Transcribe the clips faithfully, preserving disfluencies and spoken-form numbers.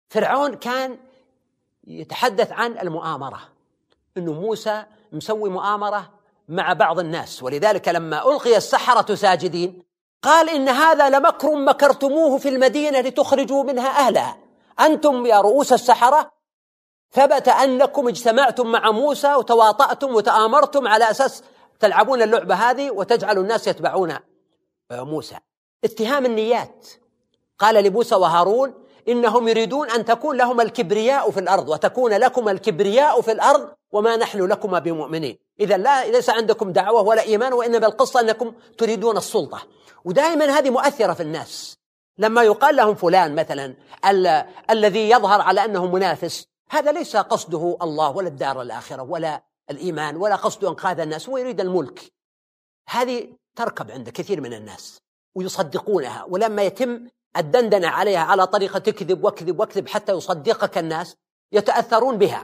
فرعون كان يتحدث عن المؤامرة، إنه موسى مسوي مؤامرة مع بعض الناس، ولذلك لما ألقي السحرة ساجدين قال إن هذا لمكر مكرتموه في المدينة لتخرجوا منها أهلها أنتم يا رؤوس السحرة. ثبت أنكم اجتمعتم مع موسى وتواطأتم وتآمرتم على أساس تلعبون اللعبة هذه وتجعلوا الناس يتبعون موسى. اتهام النيات. قال لموسى وهارون إنهم يريدون أن تكون لهم الكبرياء في الأرض وتكون لكم الكبرياء في الأرض وما نحن لكم بمؤمنين. إذا لا ليس عندكم دعوة ولا إيمان، وإنما القصة أنكم تريدون السلطة. ودائما هذه مؤثرة في الناس. لما يقال لهم فلان مثلا ال- الذي يظهر على أنه منافس، هذا ليس قصده الله ولا الدار الآخرة ولا الإيمان ولا قصده إنقاذ الناس، هو يريد الملك. هذه تركب عند كثير من الناس ويصدقونها، ولما يتم الدندنة عليها على طريقة تكذب واكذب واكذب حتى يصدقك الناس يتأثرون بها.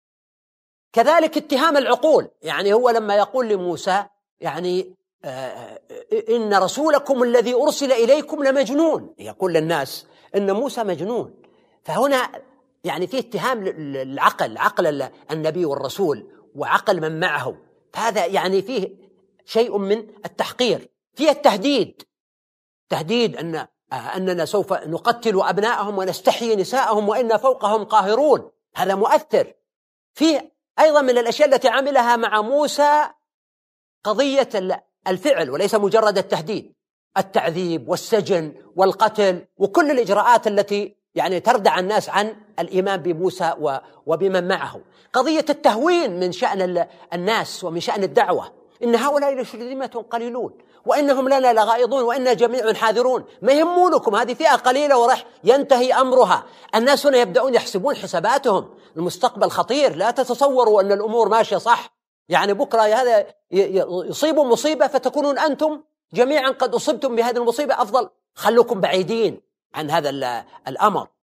كذلك اتهام العقول. يعني هو لما يقول لموسى يعني آه إن رسولكم الذي أرسل إليكم لمجنون، يقول للناس إن موسى مجنون. فهنا يعني فيه اتهام العقل، عقل النبي والرسول وعقل من معه. هذا يعني فيه شيء من التحقير. فيه التهديد، تهديد أن أننا سوف نقتل أبناءهم ونستحيي نساءهم وإن فوقهم قاهرون. هذا مؤثر. فيه أيضا من الأشياء التي عملها مع موسى قضية الفعل وليس مجرد التهديد، التعذيب والسجن والقتل وكل الإجراءات التي يعني تردع الناس عن الإيمان بموسى وبمن معه. قضية التهوين من شأن الناس ومن شأن الدعوة، إن هؤلاء لشرذمة قليلون وإنهم لنا لغائضون وإنا جميع حاذرون، ما يهمونكم، هذه فئة قليلة ورح ينتهي أمرها. الناس هنا يبدأون يحسبون حساباتهم، المستقبل خطير، لا تتصوروا أن الأمور ماشية صح. يعني بكرة هذا يصيب مصيبة فتكونون أنتم جميعا قد أصبتم بهذه المصيبة، أفضل خلوكم بعيدين عن هذا الأمر.